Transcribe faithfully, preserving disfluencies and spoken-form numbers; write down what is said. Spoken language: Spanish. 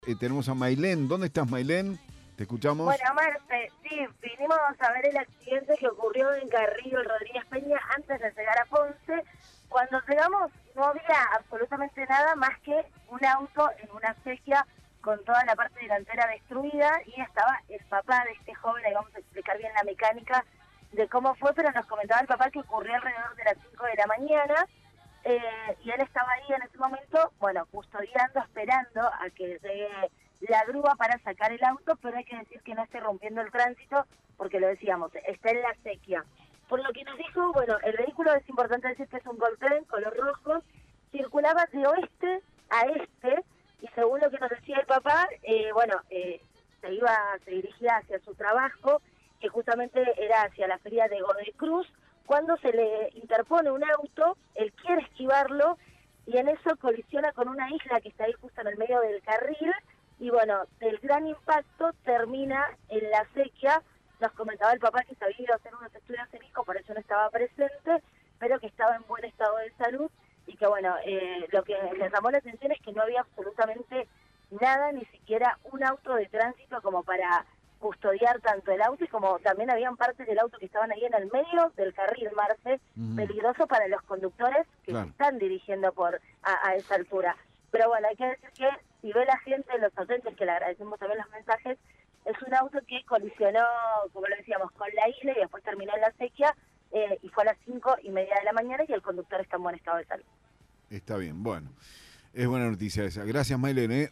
Eh, tenemos a Mailén. ¿Dónde estás, Mailén? Te escuchamos. Bueno, Marce, sí, vinimos a ver el accidente que ocurrió en Carrillo Rodríguez Peña antes de llegar a Ponce. Cuando llegamos no había absolutamente nada más que un auto en una acequia con toda la parte delantera destruida y estaba el papá de este joven. Ahí vamos a explicar bien la mecánica de cómo fue, pero nos comentaba el papá que ocurrió alrededor de las cinco de la mañana. Eh, y él estaba ahí en ese momento, bueno, custodiando, esperando a que llegue la grúa para sacar el auto, pero hay que decir que no esté rompiendo el tránsito, porque lo decíamos, está en la sequía. Por lo que nos dijo, bueno, el vehículo, es importante decir que es un Volkswagen color rojo, circulaba de oeste a este, y según lo que nos decía el papá, eh, bueno, eh, se iba, se dirigía hacia su trabajo, que justamente era hacia la feria de Godoy Cruz. Cuando se le interpone un auto, él quiere esquivarlo y en eso colisiona con una isla que está ahí justo en el medio del carril y bueno, del gran impacto termina en la sequía. Nos comentaba el papá que se había ido a hacer unos estudios en hijo, por eso no estaba presente, pero que estaba en buen estado de salud y que bueno, eh, lo que le llamó la atención es que no había absolutamente nada, ni siquiera un auto de tránsito como para custodiar tanto el auto y como también habían partes del auto que estaban ahí en el medio del carril, Marce, uh-huh. Peligroso para los conductores que claro. se están dirigiendo por a, a esa altura. Pero bueno, hay que decir que si ve la gente, los oyentes, que le agradecemos también los mensajes, es un auto que colisionó, como lo decíamos, con la isla y después terminó en la sequía eh, y fue a las cinco y media de la mañana y el conductor está en buen estado de salud. Está bien, bueno, es buena noticia esa. Gracias, Maylene.